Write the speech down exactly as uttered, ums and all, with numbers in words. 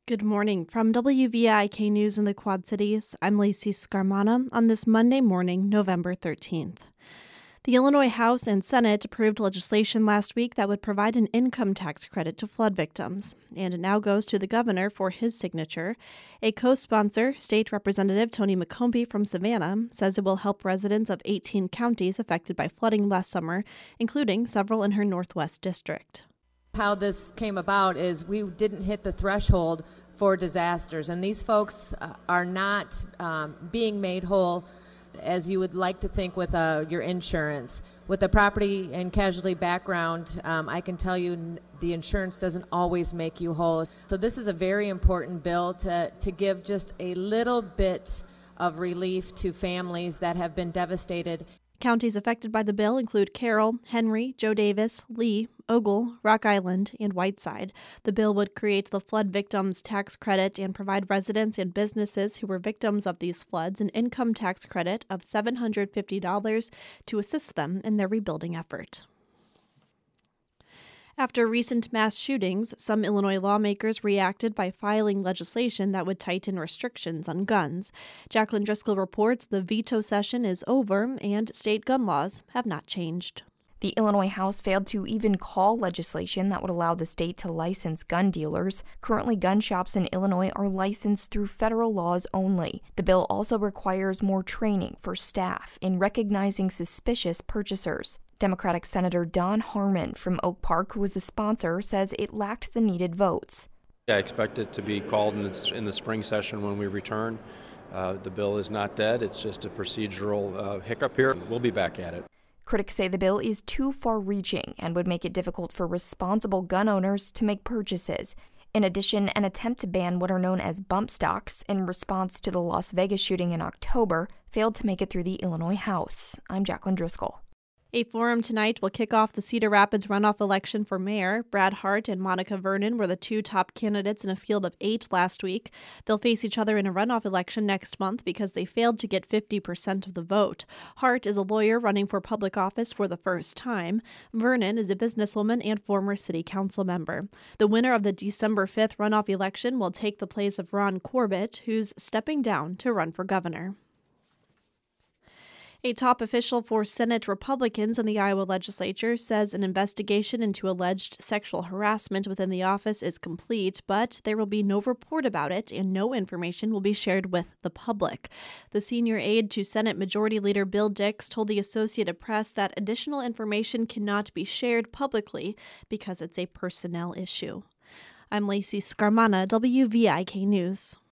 Good morning. From W V I K News in the Quad Cities, I'm Lacey Scarmana on this Monday morning, November thirteenth. The Illinois House and Senate approved legislation last week that would provide an income tax credit to flood victims, and it now goes to the governor for his signature. A co-sponsor, State Representative Tony McCombie from Savannah, says it will help residents of eighteen counties affected by flooding last summer, including several in her Northwest district. How this came about is we didn't hit the threshold for disasters, and these folks uh, are not um, being made whole as you would like to think with uh, your insurance. With a property and casualty background, um, I can tell you n- the insurance doesn't always make you whole. So this is a very important bill to, to give just a little bit of relief to families that have been devastated. Counties affected by the bill include Carroll, Henry, Joe Davis, Lee, Ogle, Rock Island, and Whiteside. The bill would create the Flood Victims Tax Credit and provide residents and businesses who were victims of these floods an income tax credit of seven hundred fifty dollars to assist them in their rebuilding effort. After recent mass shootings, some Illinois lawmakers reacted by filing legislation that would tighten restrictions on guns. Jacqueline Driscoll reports the veto session is over and state gun laws have not changed. The Illinois House failed to even call legislation that would allow the state to license gun dealers. Currently, gun shops in Illinois are licensed through federal laws only. The bill also requires more training for staff in recognizing suspicious purchasers. Democratic Senator Don Harmon from Oak Park, who was the sponsor, says it lacked the needed votes. I expect it to be called in the, in the spring session when we return. Uh, the bill is not dead. It's just a procedural uh, hiccup here. We'll be back at it. Critics say the bill is too far-reaching and would make it difficult for responsible gun owners to make purchases. In addition, an attempt to ban what are known as bump stocks in response to the Las Vegas shooting in October failed to make it through the Illinois House. I'm Jacqueline Driscoll. A forum tonight will kick off the Cedar Rapids runoff election for mayor. Brad Hart and Monica Vernon were the two top candidates in a field of eight last week. They'll face each other in a runoff election next month because they failed to get fifty percent of the vote. Hart is a lawyer running for public office for the first time. Vernon is a businesswoman and former city council member. The winner of the December fifth runoff election will take the place of Ron Corbett, who's stepping down to run for governor. A top official for Senate Republicans in the Iowa legislature says an investigation into alleged sexual harassment within the office is complete, but there will be no report about it and no information will be shared with the public. The senior aide to Senate Majority Leader Bill Dix told the Associated Press that additional information cannot be shared publicly because it's a personnel issue. I'm Lacey Scarmana, W V I K News.